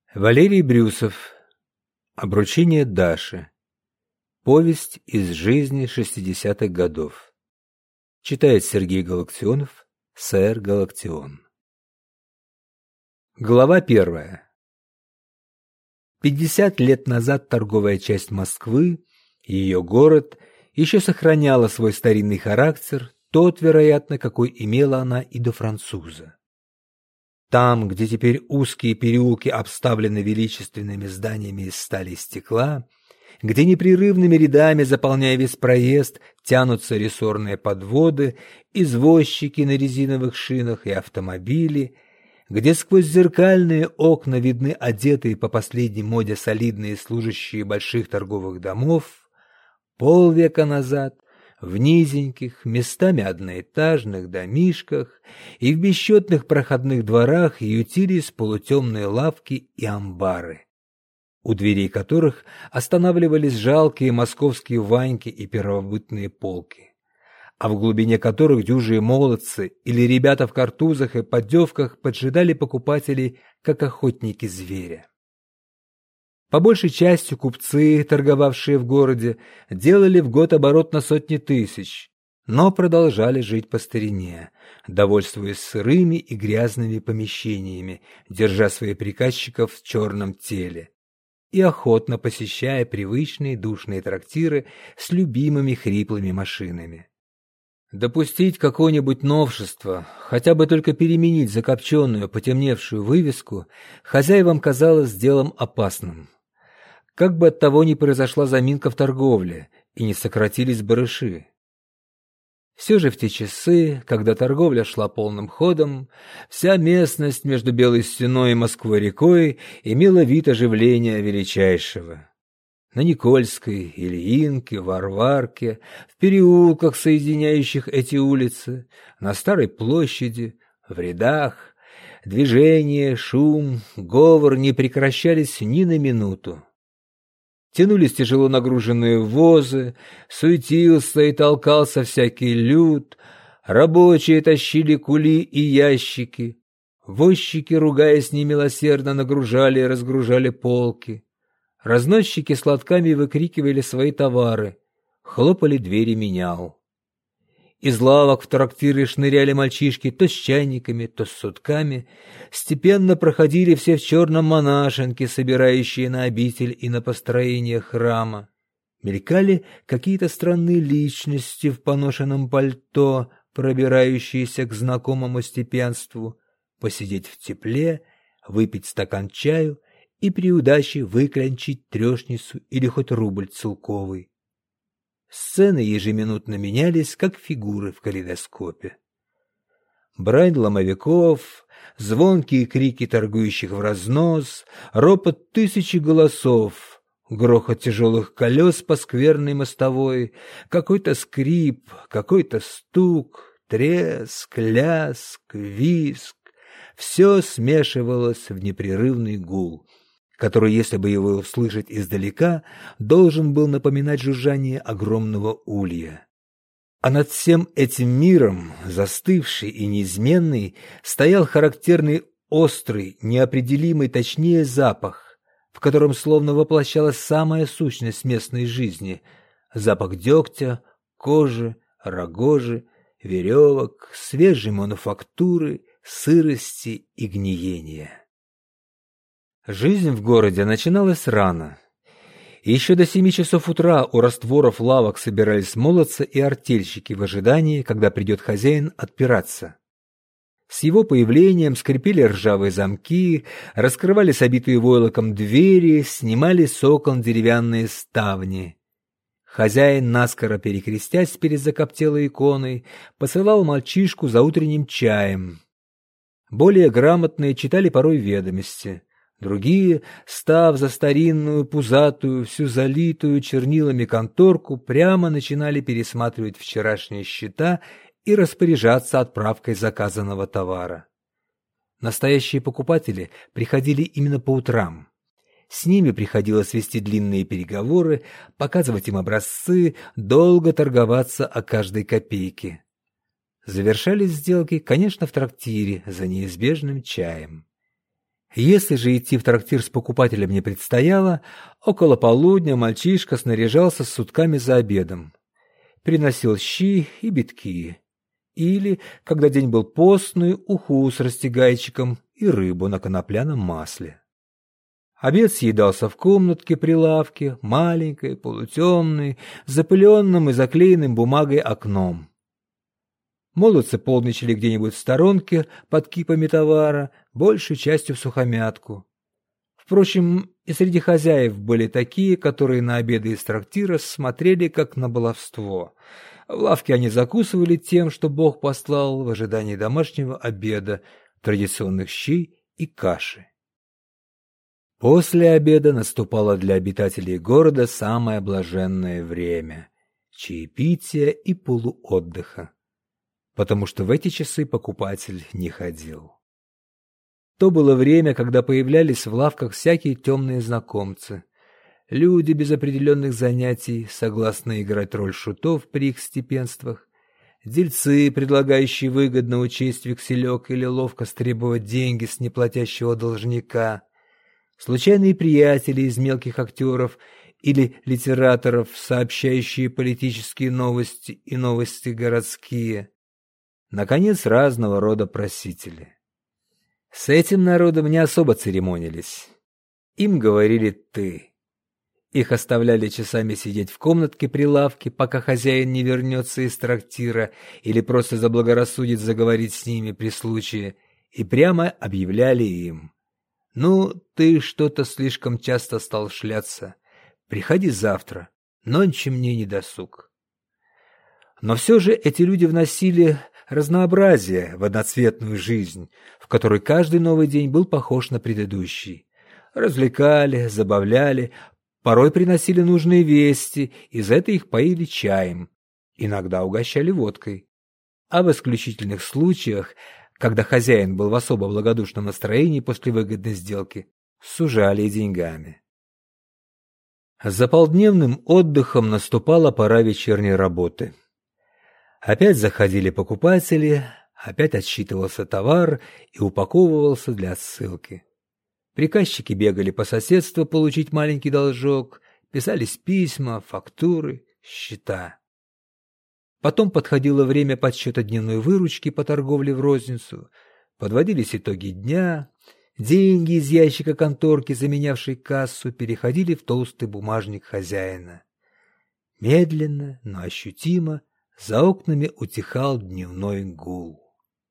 Валерий Брюсов. Обручение Даши. Повесть из жизни 60-х годов. Читает Сергей Галактионов, сэр Галактион. Глава 1. 50 лет назад торговая часть Москвы, ее город, еще сохраняла свой старинный характер, тот, вероятно, какой имела она и до француза. Там, где теперь узкие переулки обставлены величественными зданиями из стали и стекла, где непрерывными рядами, заполняя весь проезд, тянутся рессорные подводы, извозчики на резиновых шинах и автомобили, где сквозь зеркальные окна видны одетые по последней моде солидные служащие больших торговых домов, полвека назад в низеньких, местами одноэтажных домишках и в бесчетных проходных дворах ютились полутемные лавки и амбары, у дверей которых останавливались жалкие московские ваньки и первобытные полки, а в глубине которых дюжие молодцы или ребята в картузах и поддевках поджидали покупателей, как охотники зверя. По большей части купцы, торговавшие в городе, делали в год оборот на сотни тысяч, но продолжали жить по старине, довольствуясь сырыми и грязными помещениями, держа своих приказчиков в черном теле и охотно посещая привычные душные трактиры с любимыми хриплыми машинами. Допустить какое-нибудь новшество, хотя бы только переменить закопченную, потемневшую вывеску, хозяевам казалось делом опасным. Как бы от того ни произошла заминка в торговле и не сократились барыши. Все же в те часы, когда торговля шла полным ходом, вся местность между Белой Стеной и Москвой-рекой имела вид оживления величайшего. На Никольской, Ильинке, Варварке, в переулках, соединяющих эти улицы, на Старой площади, в рядах, движение, шум, говор не прекращались ни на минуту. Тянулись тяжело нагруженные возы, суетился и толкался всякий люд, рабочие тащили кули и ящики, возчики, ругаясь немилосердно, нагружали и разгружали полки, разносчики с лотками выкрикивали свои товары, хлопали двери менял. Из лавок в трактиры шныряли мальчишки то с чайниками, то с сутками. Степенно проходили все в черном монашенке, собирающие на обитель и на построение храма. Мелькали какие-то странные личности в поношенном пальто, пробирающиеся к знакомому степенству, посидеть в тепле, выпить стакан чаю и при удаче выклянчить трешницу или хоть рубль целковый. Сцены ежеминутно менялись, как фигуры в калейдоскопе. Брань ломовиков, звонкие крики торгующих в разнос, ропот тысячи голосов, грохот тяжелых колес по скверной мостовой, какой-то скрип, какой-то стук, треск, ляск, визг — все смешивалось в непрерывный гул, который, если бы его услышать издалека, должен был напоминать жужжание огромного улья. А над всем этим миром, застывший и неизменный, стоял характерный острый, неопределимый, точнее, запах, в котором словно воплощалась самая сущность местной жизни — запах дегтя, кожи, рогожи, веревок, свежей мануфактуры, сырости и гниения. Жизнь в городе начиналась рано. Еще до 7 часов утра у растворов лавок собирались молодцы и артельщики в ожидании, когда придет хозяин отпираться. С его появлением скрипели ржавые замки, раскрывались обитые войлоком двери, снимали с окон деревянные ставни. Хозяин, наскоро перекрестясь перед закоптелой иконой, посылал мальчишку за утренним чаем. Более грамотные читали порой ведомости. Другие, став за старинную, пузатую, всю залитую чернилами конторку, прямо начинали пересматривать вчерашние счета и распоряжаться отправкой заказанного товара. Настоящие покупатели приходили именно по утрам. С ними приходилось вести длинные переговоры, показывать им образцы, долго торговаться о каждой копейке. Завершались сделки, конечно, в трактире за неизбежным чаем. Если же идти в трактир с покупателем не предстояло, около полудня мальчишка снаряжался с сутками за обедом. Приносил щи и битки. Или, когда день был постный, уху с растягайчиком и рыбу на конопляном масле. Обед съедался в комнатке при лавке, маленькой, полутемной, запыленным и заклеенным бумагой окном. Молодцы полничали где-нибудь в сторонке под кипами товара, большей частью в сухомятку. Впрочем, и среди хозяев были такие, которые на обеды из трактира смотрели как на баловство. В лавке они закусывали тем, что Бог послал в ожидании домашнего обеда, традиционных щей и каши. После обеда наступало для обитателей города самое блаженное время – чаепития и полуотдыха, потому что в эти часы покупатель не ходил. То было время, когда появлялись в лавках всякие темные знакомцы, люди без определенных занятий, согласные играть роль шутов при их степенствах, дельцы, предлагающие выгодно учесть векселек или ловко стребовать деньги с неплатящего должника, случайные приятели из мелких актеров или литераторов, сообщающие политические новости и новости городские, наконец, разного рода просители. С этим народом не особо церемонились. Им говорили «ты». Их оставляли часами сидеть в комнатке при лавке, пока хозяин не вернется из трактира или просто заблагорассудит заговорить с ними при случае, и прямо объявляли им: «Ну, ты что-то слишком часто стал шляться. Приходи завтра, нонче мне не досуг». Но все же эти люди вносили разнообразие в одноцветную жизнь, в которой каждый новый день был похож на предыдущий. Развлекали, забавляли, порой приносили нужные вести, и за это их поили чаем, иногда угощали водкой. А в исключительных случаях, когда хозяин был в особо благодушном настроении после выгодной сделки, сужали и деньгами. За полдневным отдыхом наступала пора вечерней работы. Опять заходили покупатели, опять отсчитывался товар и упаковывался для отсылки. Приказчики бегали по соседству получить маленький должок, писались письма, фактуры, счета. Потом подходило время подсчета дневной выручки по торговле в розницу, подводились итоги дня, деньги из ящика конторки, заменявшей кассу, переходили в толстый бумажник хозяина. Медленно, но ощутимо за окнами утихал дневной гул.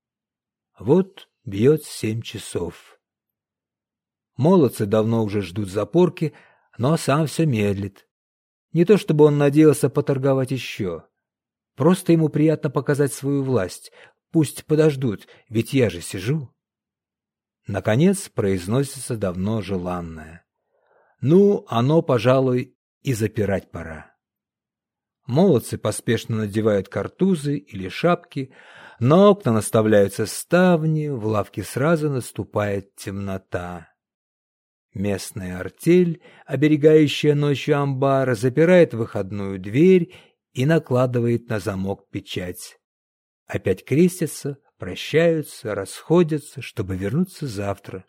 Вот бьет 7 часов. Молодцы давно уже ждут запорки, но сам все медлит. Не то чтобы он надеялся поторговать еще. Просто ему приятно показать свою власть. Пусть подождут, ведь я же сижу. Наконец произносится давно желанное: «Ну, оно, пожалуй, и запирать пора». Молодцы поспешно надевают картузы или шапки, на окна наставляются ставни, в лавке сразу наступает темнота. Местная артель, оберегающая ночью амбар, запирает выходную дверь и накладывает на замок печать. Опять крестятся, прощаются, расходятся, чтобы вернуться завтра.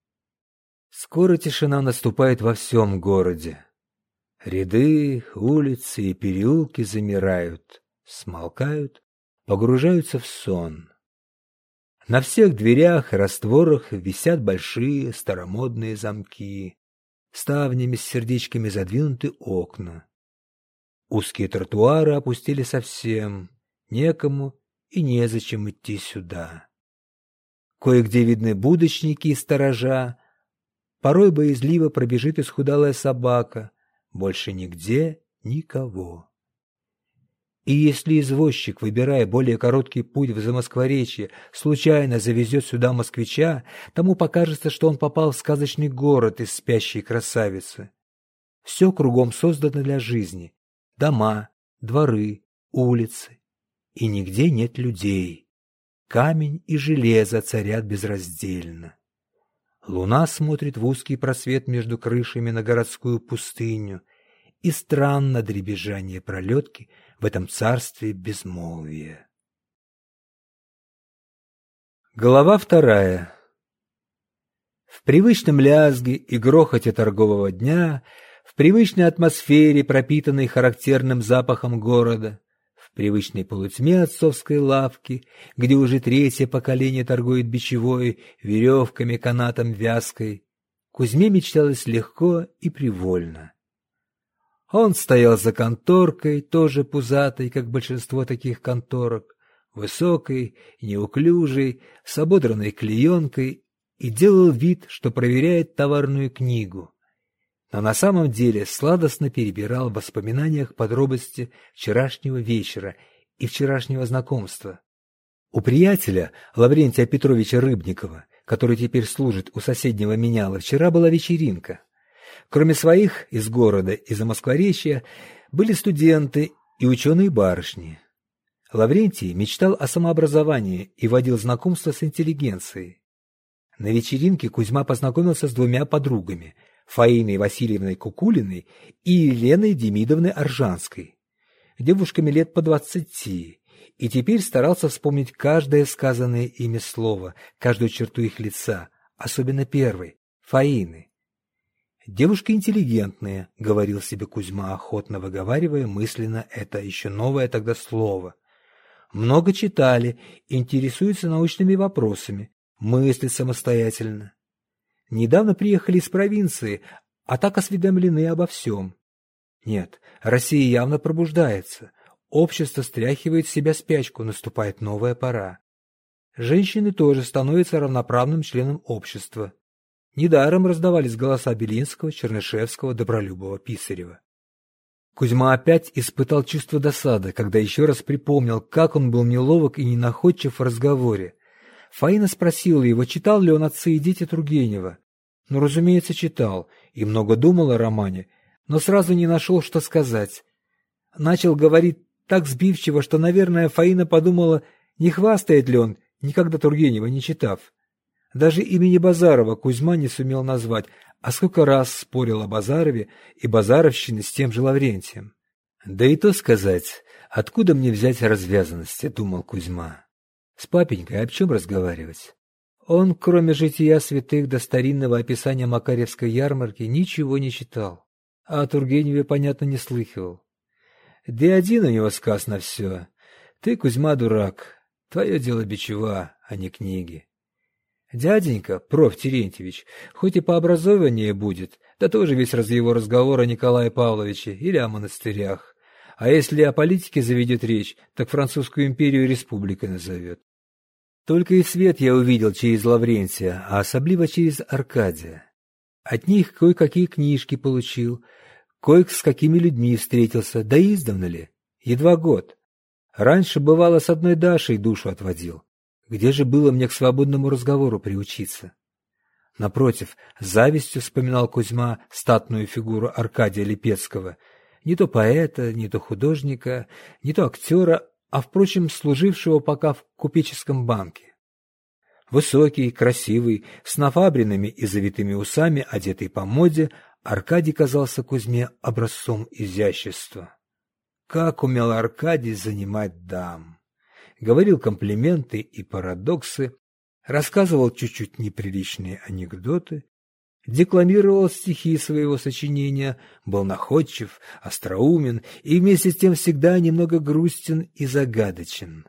Скоро тишина наступает во всем городе. Ряды, улицы и переулки замирают, смолкают, погружаются в сон. На всех дверях и растворах висят большие старомодные замки, ставнями с сердечками задвинуты окна. Узкие тротуары опустили совсем, некому и незачем идти сюда. Кое-где видны будочники и сторожа, порой боязливо пробежит исхудалая собака, больше нигде никого. И если извозчик, выбирая более короткий путь в Замоскворечье, случайно завезет сюда москвича, тому покажется, что он попал в сказочный город из спящей красавицы. Все кругом создано для жизни: дома, дворы, улицы. И нигде нет людей. Камень и железо царят безраздельно. Луна смотрит в узкий просвет между крышами на городскую пустыню, и странно дребезжание пролетки в этом царстве безмолвия. Глава 2. В привычном лязге и грохоте торгового дня, в привычной атмосфере, пропитанной характерным запахом города, в привычной полутьме отцовской лавки, где уже третье поколение торгует бичевой, веревками, канатом, вязкой, Кузьме мечталось легко и привольно. Он стоял за конторкой, тоже пузатой, как большинство таких конторок, высокой, неуклюжей, с ободранной клеенкой, и делал вид, что проверяет товарную книгу. Но на самом деле сладостно перебирал в воспоминаниях подробности вчерашнего вечера и вчерашнего знакомства. У приятеля, Лаврентия Петровича Рыбникова, который теперь служит у соседнего меняла, вчера была вечеринка. Кроме своих из города и Замоскворечья были студенты и ученые-барышни. Лаврентий мечтал о самообразовании и водил знакомства с интеллигенцией. На вечеринке Кузьма познакомился с двумя подругами – Фаиной Васильевной Кукулиной и Еленой Демидовной Оржанской, девушками лет по 20, и теперь старался вспомнить каждое сказанное ими слово, каждую черту их лица, особенно первой – Фаины. «Девушки интеллигентные», — говорил себе Кузьма, охотно выговаривая мысленно это еще новое тогда слово. «Много читали, интересуются научными вопросами, мыслят самостоятельно. Недавно приехали из провинции, а так осведомлены обо всем. Нет, Россия явно пробуждается, общество стряхивает с себя спячку, наступает новая пора. Женщины тоже становятся равноправным членом общества. Недаром раздавались голоса Белинского, Чернышевского, Добролюбова, Писарева. Кузьма опять испытал чувство досады, когда еще раз припомнил, как он был неловок и ненаходчив в разговоре. Фаина спросила его, читал ли он «Отцы и дети» Тургенева. Ну, разумеется, читал, и много думал о романе, но сразу не нашел, что сказать. Начал говорить так сбивчиво, что, наверное, Фаина подумала, не хвастает ли он, никогда Тургенева не читав. Даже имени Базарова Кузьма не сумел назвать, а сколько раз спорил о Базарове и базаровщине с тем же Лаврентием. «Да и то сказать, откуда мне взять развязанности?» — думал Кузьма. «С папенькой об чем разговаривать? Он, кроме жития святых до старинного описания Макарьевской ярмарки, ничего не читал, а о Тургеневе, понятно, не слыхивал. Да и один у него сказ на все. Ты, Кузьма, дурак, твое дело бичева, а не книги. Дяденька, проф. Терентьевич, хоть и по образованию будет, да тоже весь его разговор о Николае Павловиче или о монастырях. А если о политике заведет речь, так Французскую империю республикой назовет. Только и свет я увидел через Лаврентия, а особливо через Аркадия. От них кое-какие книжки получил, кое с какими людьми встретился, да издавна ли, едва год. Раньше, бывало, с одной Дашей душу отводил. Где же было мне к свободному разговору приучиться? Напротив, с завистью вспоминал Кузьма статную фигуру Аркадия Липецкого, не то поэта, не то художника, не то актера, а, впрочем, служившего пока в купеческом банке. Высокий, красивый, с нафабренными и завитыми усами, одетый по моде, Аркадий казался Кузьме образцом изящества. Как умел Аркадий занимать дам! Говорил комплименты и парадоксы, рассказывал чуть-чуть неприличные анекдоты, декламировал стихи своего сочинения, был находчив, остроумен и вместе с тем всегда немного грустен и загадочен.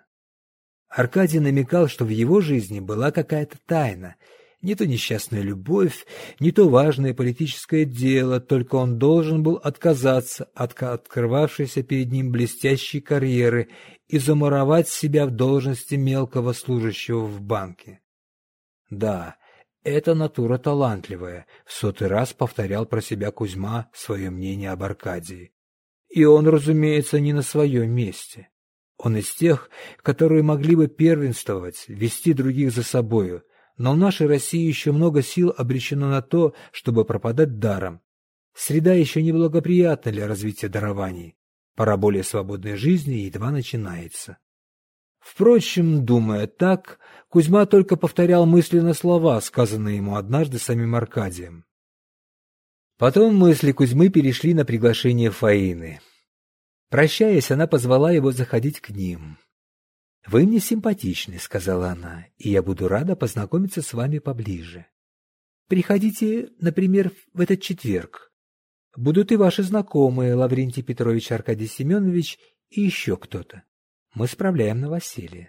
Аркадий намекал, что в его жизни была какая-то тайна, не то несчастная любовь, не то важное политическое дело, только он должен был отказаться от открывавшейся перед ним блестящей карьеры и замуровать себя в должности мелкого служащего в банке. Да, эта натура талантливая, в 100-й раз повторял про себя Кузьма свое мнение об Аркадии. И он, разумеется, не на своем месте. Он из тех, которые могли бы первенствовать, вести других за собою, но в нашей России еще много сил обречено на то, чтобы пропадать даром. Среда еще неблагоприятна для развития дарований. Пора более свободной жизни едва начинается. Впрочем, думая так, Кузьма только повторял мысленно слова, сказанные ему однажды самим Аркадием. Потом мысли Кузьмы перешли на приглашение Фаины. Прощаясь, она позвала его заходить к ним. «Вы мне симпатичны», — сказала она, — «и я буду рада познакомиться с вами поближе». Приходите, например, в этот четверг. Будут и ваши знакомые, Лаврентий Петрович, Аркадий Семенович и еще кто-то. Мы справляем новоселье.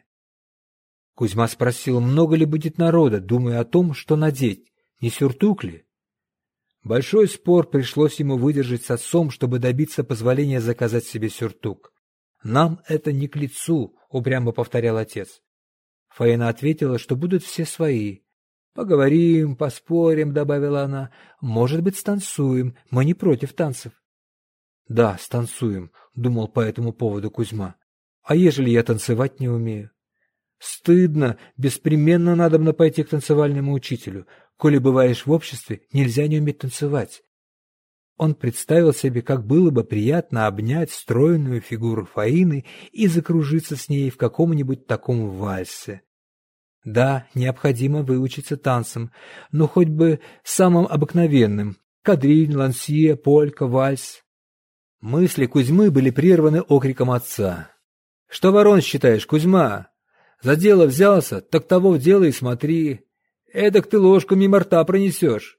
Кузьма спросил, много ли будет народа, думая о том, что надеть, не сюртук ли? Большой спор пришлось ему выдержать с отцом, чтобы добиться позволения заказать себе сюртук. «Нам это не к лицу», — упрямо повторял отец. Фаина ответила, что будут все свои. «Поговорим, поспорим», — добавила она. «Может быть, станцуем, мы не против танцев». «Да, станцуем», — думал по этому поводу Кузьма. «А ежели я танцевать не умею?» «Стыдно, беспременно надобно пойти к танцевальному учителю. Коли бываешь в обществе, нельзя не уметь танцевать». Он представил себе, как было бы приятно обнять стройную фигуру Фаины и закружиться с ней в каком-нибудь таком вальсе. Да, необходимо выучиться танцам, но хоть бы самым обыкновенным — кадриль, лансье, полька, вальс. Мысли Кузьмы были прерваны окриком отца. «Что ворон считаешь, Кузьма? За дело взялся, так того в дело и смотри. Эдак ты ложку мимо рта пронесешь».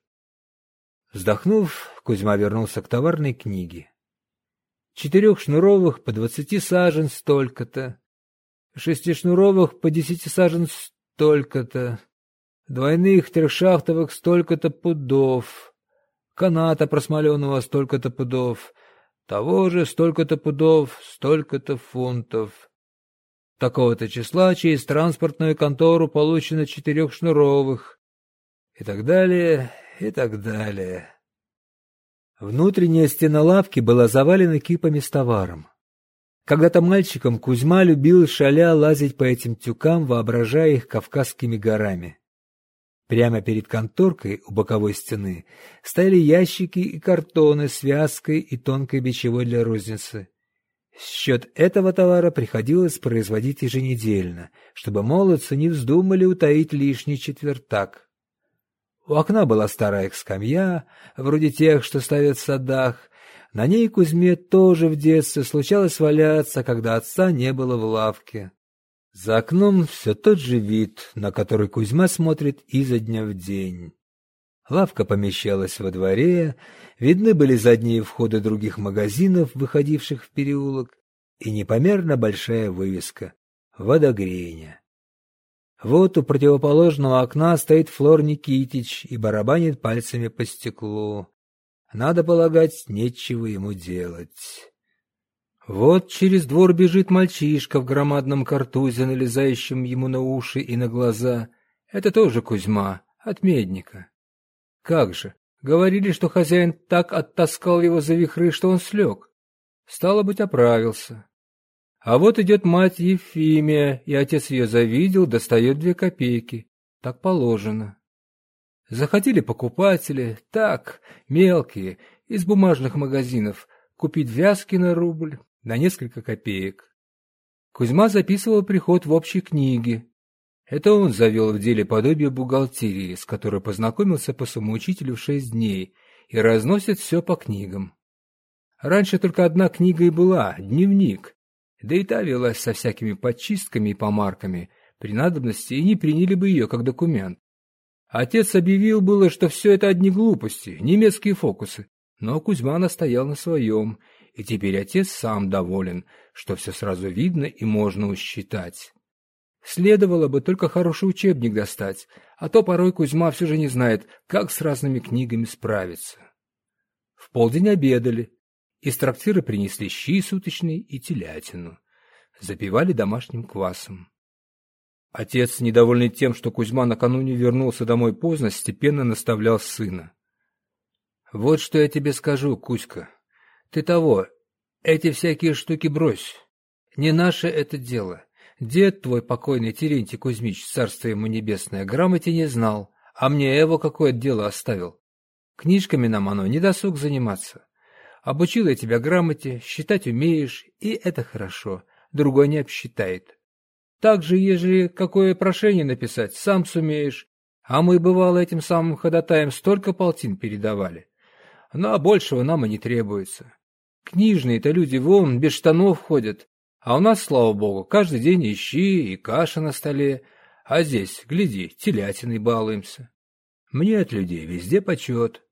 Вздохнув, Кузьма вернулся к товарной книге. 4-шнуровых по 20 сажен столько-то, 6-шнуровых по 10 сажен столько-то, двойных 3-шахтовых столько-то пудов, каната просмоленного столько-то пудов, того же столько-то пудов, столько-то фунтов. Такого-то числа через транспортную контору получено 4-шнуровых, и так далее, и так далее. Внутренняя стена лавки была завалена кипами с товаром. Когда-то мальчиком Кузьма любил шаля лазить по этим тюкам, воображая их Кавказскими горами. Прямо перед конторкой у боковой стены стояли ящики и картоны с вязкой и тонкой бичевой для розницы. Счет этого товара приходилось производить еженедельно, чтобы молодцы не вздумали утаить лишний четвертак. У окна была старая скамья, вроде тех, что ставят в садах. На ней Кузьме тоже в детстве случалось валяться, когда отца не было в лавке. За окном все тот же вид, на который Кузьма смотрит изо дня в день. Лавка помещалась во дворе, видны были задние входы других магазинов, выходивших в переулок, и непомерно большая вывеска «Водогрейня». Вот у противоположного окна стоит Флор Никитич и барабанит пальцами по стеклу. Надо полагать, нечего ему делать. Вот через двор бежит мальчишка в громадном картузе, налезающем ему на уши и на глаза. Это тоже Кузьма, от медника. Как же, говорили, что хозяин так оттаскал его за вихры, что он слег. Стало быть, оправился. А вот идет мать Ефимия, и отец ее завидел, достает 2 копейки. Так положено. Заходили покупатели, так, мелкие, из бумажных магазинов, купить вязки на рубль, на несколько копеек. Кузьма записывал приход в общей книге. Это он завел в деле подобие бухгалтерии, с которой познакомился по самоучителю в 6 дней, и разносит все по книгам. Раньше только одна книга и была — дневник. Да и та велась со всякими подчистками и помарками, при надобности и не приняли бы ее как документ. Отец объявил было, что все это одни глупости, немецкие фокусы, но Кузьма настоял на своем, и теперь отец сам доволен, что все сразу видно и можно усчитать. Следовало бы только хороший учебник достать, а то порой Кузьма все же не знает, как с разными книгами справиться. В полдень обедали. Из трактира принесли щи суточные и телятину. Запивали домашним квасом. Отец, недовольный тем, что Кузьма накануне вернулся домой поздно, степенно наставлял сына. «Вот что я тебе скажу, Кузька. Ты того, эти всякие штуки брось. Не наше это дело. Дед твой покойный Терентий Кузьмич, царство ему небесное, грамоте не знал, а мне его какое дело оставил. Книжками нам оно не досуг заниматься. Обучил я тебя грамоте, считать умеешь, и это хорошо, другой не обсчитает. Так же, ежели какое прошение написать, сам сумеешь, а мы, бывало, этим самым ходатаем столько полтин передавали. Ну, а большего нам и не требуется. Книжные-то люди вон без штанов ходят, а у нас, слава богу, каждый день и щи, и каша на столе, а здесь, гляди, телятиной балуемся. Мне от людей везде почет.